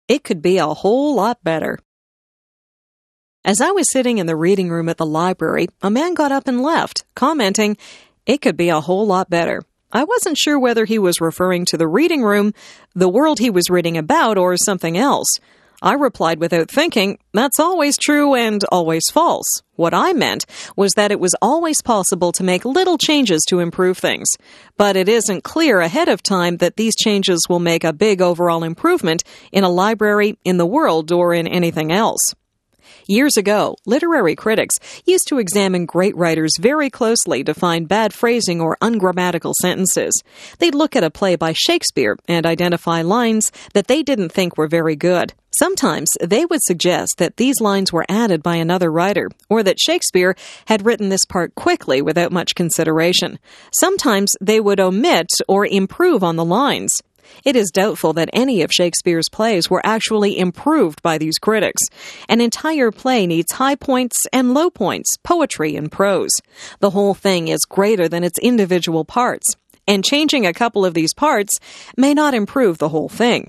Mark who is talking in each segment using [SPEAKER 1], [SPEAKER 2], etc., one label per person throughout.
[SPEAKER 1] It could be a whole lot better. As I was sitting in the reading room at the library, a man got up and left, commenting, "It could be a whole lot better." I wasn't sure whether he was referring to the reading room, the world he was reading about, or something else. I replied without thinking, "That's always true and always false." What I meant was that it was always possible to make little changes to improve things, but it isn't clear ahead of time that these changes will make a big overall improvement in a library, in the world, or in anything else. Years ago, literary critics used to examine great writers very closely to find bad phrasing or ungrammatical sentences. They'd look at a play by Shakespeare and identify lines that they didn't think were very good. Sometimes they would suggest that these lines were added by another writer, or that Shakespeare had written this part quickly without much consideration. Sometimes they would omit or improve on the lines. It is doubtful that any of Shakespeare's plays were actually improved by these critics. An entire play needs high points and low points, poetry and prose. The whole thing is greater than its individual parts, and changing a couple of these parts may not improve the whole thing.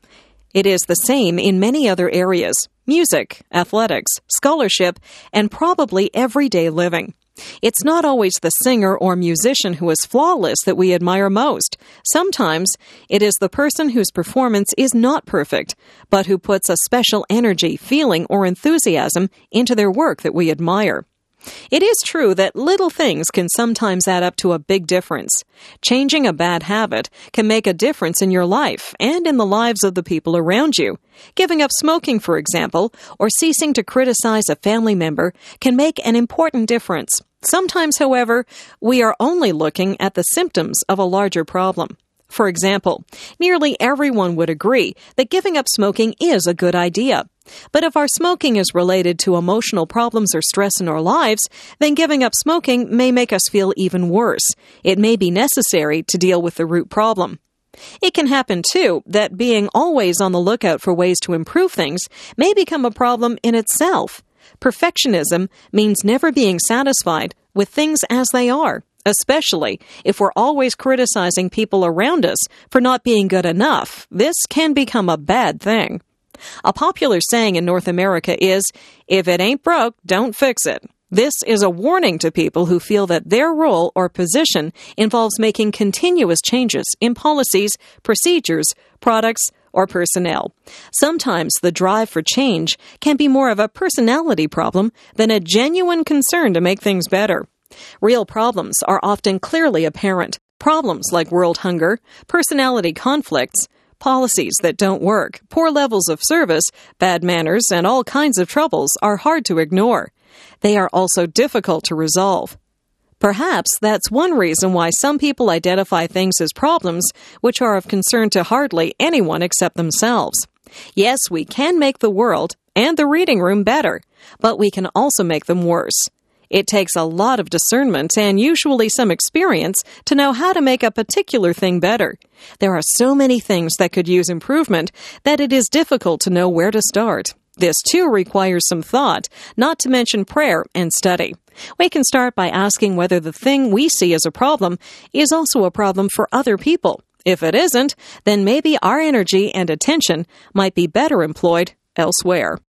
[SPEAKER 1] It is the same in many other areas: music, athletics, scholarship, and probably everyday living. It's not always the singer or musician who is flawless that we admire most. Sometimes it is the person whose performance is not perfect, but who puts a special energy, feeling, or enthusiasm into their work that we admire. It is true that little things can sometimes add up to a big difference. Changing a bad habit can make a difference in your life and in the lives of the people around you. Giving up smoking, for example, or ceasing to criticize a family member can make an important difference. Sometimes, however, we are only looking at the symptoms of a larger problem. For example, nearly everyone would agree that giving up smoking is a good idea. But if our smoking is related to emotional problems or stress in our lives, then giving up smoking may make us feel even worse. It may be necessary to deal with the root problem. It can happen, too, that being always on the lookout for ways to improve things may become a problem in itself. Perfectionism means never being satisfied with things as they are, especially if we're always criticizing people around us for not being good enough. This can become a bad thing. A popular saying in North America is, "If it ain't broke, don't fix it." This is a warning to people who feel that their role or position involves making continuous changes in policies, procedures, products, or personnel. Sometimes the drive for change can be more of a personality problem than a genuine concern to make things better. Real problems are often clearly apparent. Problems like world hunger, personality conflicts, policies that don't work, poor levels of service, bad manners, and all kinds of troubles are hard to ignore. They are also difficult to resolve. Perhaps that's one reason why some people identify things as problems which are of concern to hardly anyone except themselves. Yes, we can make the world and the reading room better, but we can also make them worse. It takes a lot of discernment and usually some experience to know how to make a particular thing better. There are so many things that could use improvement that it is difficult to know where to start. This, too, requires some thought, not to mention prayer and study. We can start by asking whether the thing we see as a problem is also a problem for other people. If it isn't, then maybe our energy and attention might be better employed elsewhere.